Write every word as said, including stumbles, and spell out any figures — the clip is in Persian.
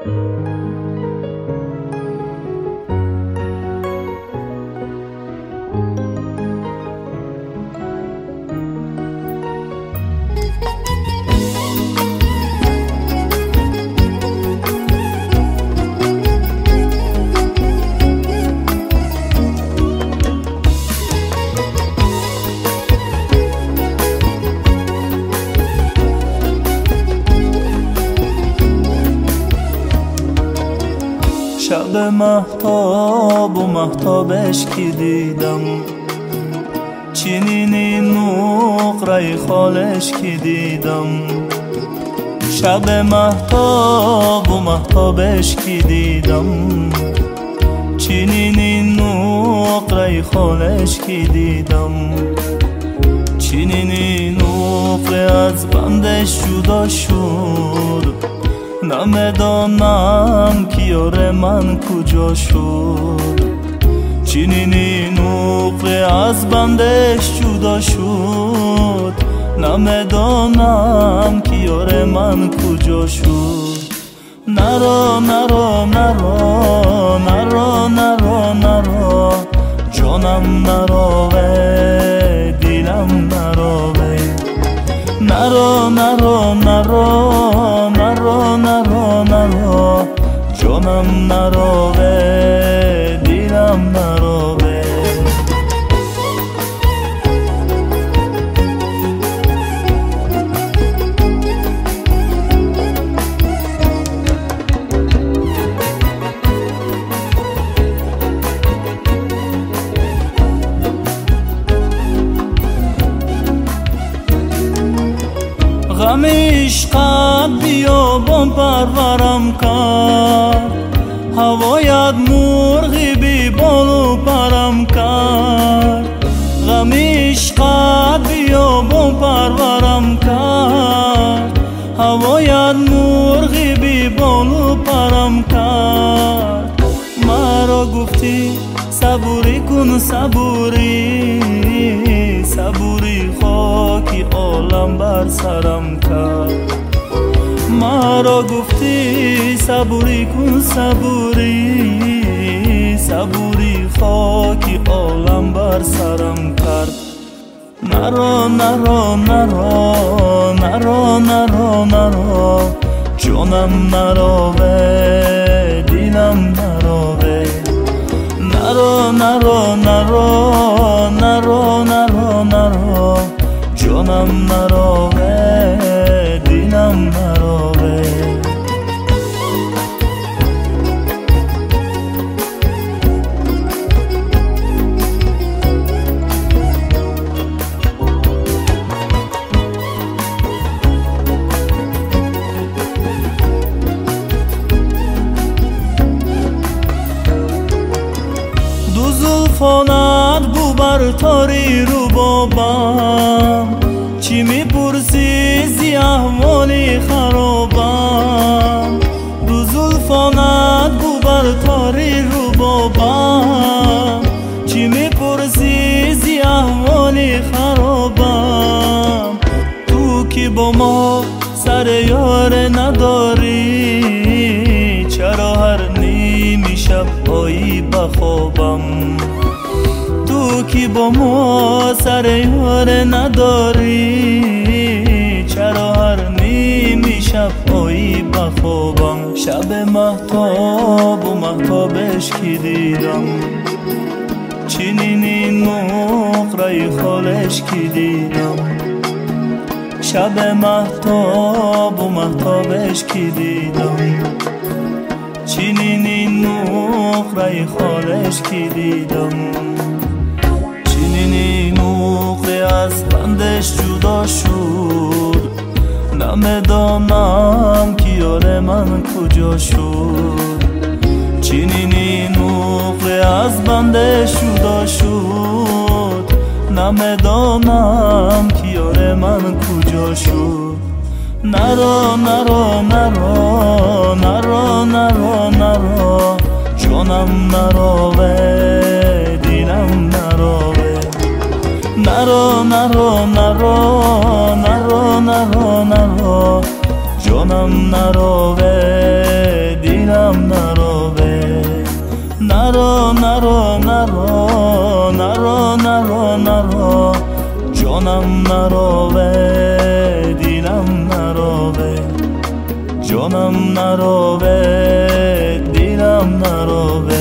شب مهتاب و مهتابش کی دیدم، چنین نقره خالش کی دیدم. شب مهتاب و مهتابش کی دیدم، چنین نقره خالش کی دیدم. چنین نقره از بندش جدا شد، نمیدانم که یار من کجا شد. چنین نقره از بندش جدا شد، نمیدانم که یار من کجا شد. نرو نرو نرو نرو نرو نرو جانم نروه، دیلم نروه. نرو نرو نرو نرو نرو نرو جانم نروه، دیلم نروه. غم عشقت بیابان پرورم کرد، هوایت مرغی بی بال و پرم کرد. غم عشقت بیابان پرورم کرد، هوایت مرغی بی بال و پرم کرد. مرا گفتی صبوری کن صبوری، صبوری خاکی عالم بر سرم کرد. مرا گفتی صبوری کن صبوری، صبوری خاکی عالم بر سرم کرد. نرو نرو نرو نرو نرو نرو جانم نروه، دیلم نروه. نرو نرو نرو نرو نرو نرو جانم نروه، دیلم نروه. دو زلفانت بو بر تاری رو بابم، چی میپرسی زی احوالی خرابم. دو زلفانت بو بر تاری رو بابم، چی میپرسی زی احوالی خرابم. تو که با ما سر یار نداری، چرا هر نیمی شب آیی بخوابم. تو که با ما سر یار نداری، چرا هر نیمی شب آیی بخوابم. شب مهتاب و مهتابش کی دیدم، چنین نقره خالش کی دیدم. شب مهتاب و مهتابش کی دیدم، چنین نقره خالش کی دیدم. چنین نقره از بندش جدا شد، نمیدانم که یار من کجا شد. چنین نقره از بندش جدا شد، نمیدانم که یار من کجا شد. نرو نرو نرو نرو نرو نرو جانم نروه، دیلم نروه. نرو نرو نرو نرو نرو نرو جانم نروه، دیلم جانم نراوه دیلم نراوه جانم نراوه دیلم نراوه